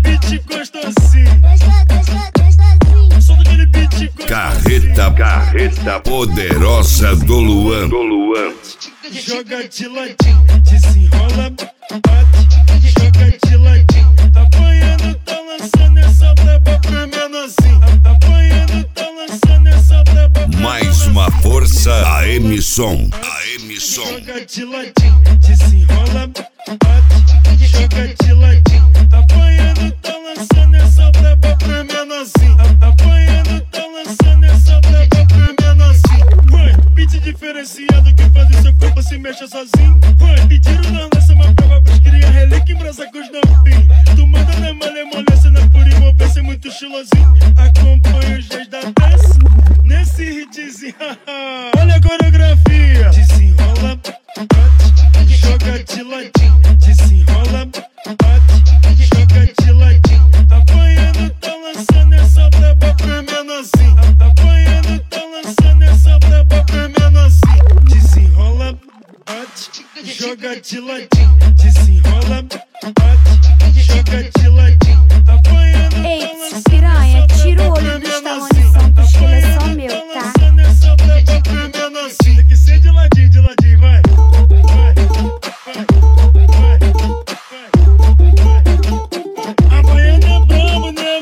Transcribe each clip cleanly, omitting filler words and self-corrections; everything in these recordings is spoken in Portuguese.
beat gostosinho. Solta aquele beat gostosinho. Carreta poderosa do Luan. Joga de ladinho, desenrola, bate. Joga de ladinho, tá apanhando, tá lançando essa braba pra menorzinho. Tá apanhando, tá lançando essa braba pra menorzinho. Mais uma força, a Emisson. Joga de ladinho, desenrola, bate. Joga de ladinho, tá apanhando, tá lançando essa braba pra menorzinho. Tá apanhando, tá lançando essa braba pra menorzinho. Beat diferenciado que faz o seu corpo se mexa sozinho. E tiro na lança uma prova pros cria relíquia em brasa com os novinhos. Tu manda na malemolência, na pura envolvência, muito estilosinho. Acompanha os dias da dança nesse hitzinho. Olha a coreografia. Desenrola, bate, joga de ladinho. Desenrola, bate, joga de ladinho. Tá apanhando, tá lançando essa braba pra menorzinho. Tá apanhando, tá lançando essa braba pra menorzinho. Desenrola, bate, joga de ladinho. Desenrola, bate, joga de ladinho. Tá apanhando, Ei, tá lançando piranha, essa tira o braba olho pra do Stallone menorzinho. Santos, que ele é só Tá meu, tá? lançando essa braba pra menorzinho. Tem que ser de ladinho, vai. A baiana é brabo, né?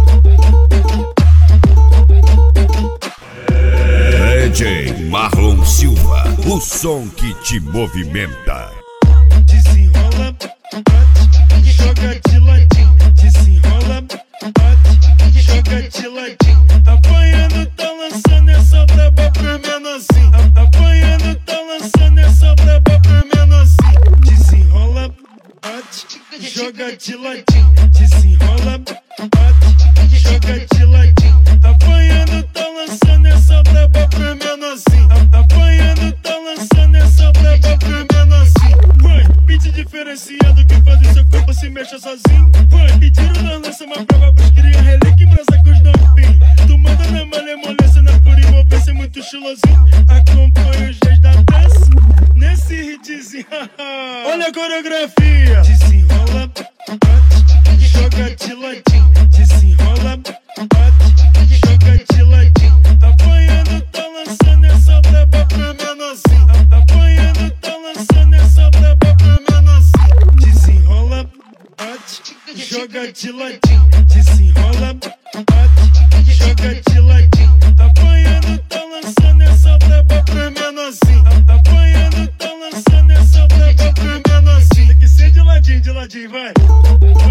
DJ Marlon Silva, o som que te movimenta. Desenrola, bate, joga de ladinho. Desenrola, bate, joga de ladinho. Tá apanhando, tá lançando essa braba pra menorzinho. Tá apanhando, tá lançando essa braba pra menorzinho. Desenrola, bate, joga de ladinho. Desenrola, bate, joga de ladinho. Tá apanhando, tá lançando essa braba pra menorzinho. Tá apanhando, tá lançando essa braba pra menorzinho. Beat diferenciado que faz o seu corpo se mexa sozinho. E tiro na lança uma prova pros cria relíquia em brasa com os novinhos. Tu manda na malemolência, na pura envolvência, muito estilosinho. Acompanha os dias da dança nesse hitzinho. Olha a coreografia. Desenrola, bate, joga de ladinho. Desenrola, bate, joga de ladinho. Tá apanhando, tá lançando essa braba pra menorzinho. Tá apanhando, tá lançando essa braba pra menorzinho. Desenrola, bate, joga de ladinho. Desenrola, bate, joga de ladinho. Tá apanhando, tá lançando essa braba pra menorzinho. Tá apanhando, tá lançando essa braba pra menorzinho. Tem que ser de ladinho, vai.